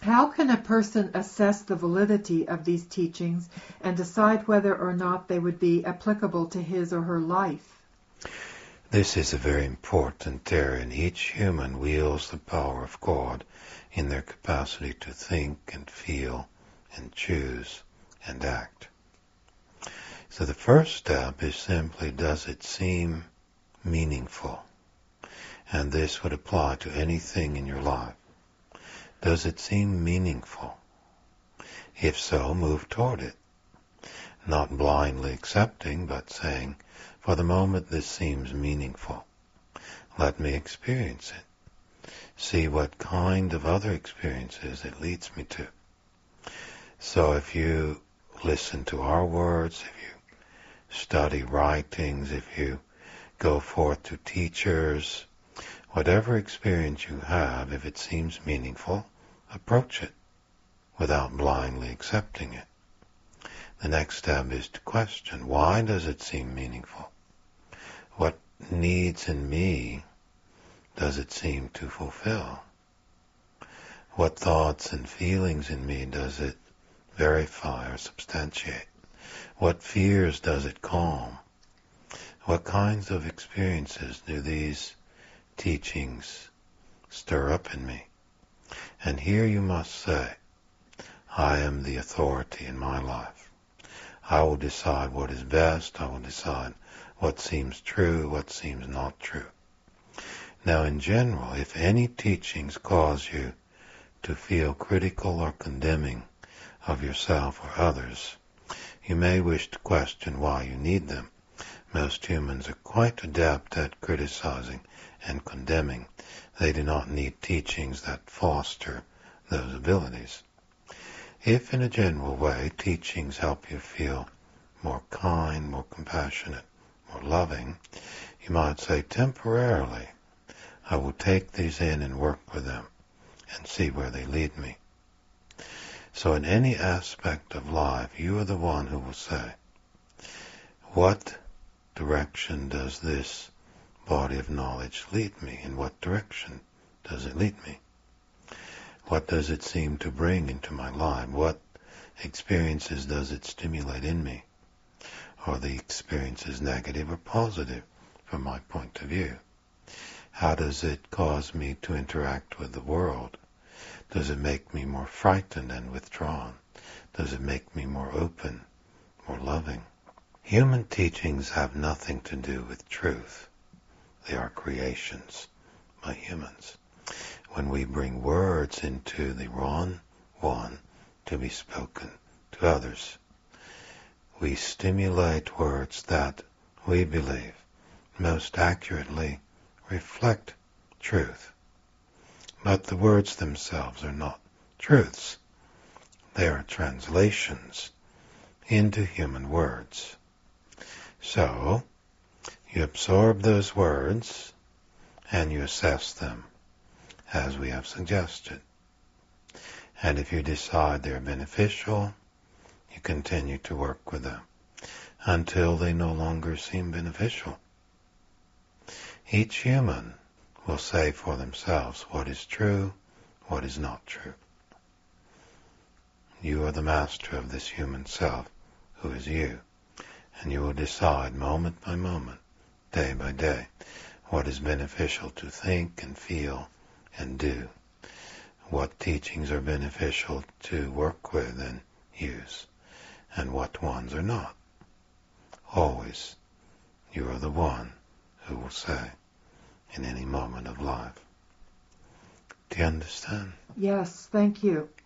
How can a person assess the validity of these teachings and decide whether or not they would be applicable to his or her life? This is a very important area, and each human wields the power of God in their capacity to think and feel and choose and act. So the first step is simply, does it seem meaningful? And this would apply to anything in your life. Does it seem meaningful? If so, move toward it. Not blindly accepting, but saying, for the moment this seems meaningful. Let me experience it. See what kind of other experiences it leads me to. So if you listen to our words, if you study writings, if you go forth to teachers, whatever experience you have, if it seems meaningful, approach it without blindly accepting it. The next step is to question, why does it seem meaningful? What needs in me does it seem to fulfill? What thoughts and feelings in me does it verify or substantiate? What fears does it calm? What kinds of experiences do these teachings stir up in me? And here you must say, I am the authority in my life. I will decide what is best. I will decide what seems true, what seems not true. Now in general, if any teachings cause you to feel critical or condemning of yourself or others, you may wish to question why you need them. Most humans are quite adept at criticizing and condemning. They do not need teachings that foster those abilities. If in a general way teachings help you feel more kind, more compassionate, more loving, you might say, temporarily, I will take these in and work with them and see where they lead me. So in any aspect of life, you are the one who will say, what direction does this body of knowledge lead me? In what direction does it lead me? What does it seem to bring into my life? What experiences does it stimulate in me? Are the experiences negative or positive from my point of view? How does it cause me to interact with the world? Does it make me more frightened and withdrawn? Does it make me more open, more loving? Human teachings have nothing to do with truth. They are creations by humans. When we bring words into the wrong one to be spoken to others, we stimulate words that we believe most accurately reflect truth. But the words themselves are not truths. They are translations into human words. So, you absorb those words and you assess them as we have suggested. And if you decide they're beneficial, you continue to work with them until they no longer seem beneficial. Each human will say for themselves what is true, what is not true. You are the master of this human self, who is you, and you will decide moment by moment, day by day, what is beneficial to think and feel and do, what teachings are beneficial to work with and use, and what ones are not. Always, you are the one who will say in any moment of life. Do you understand? Yes, thank you.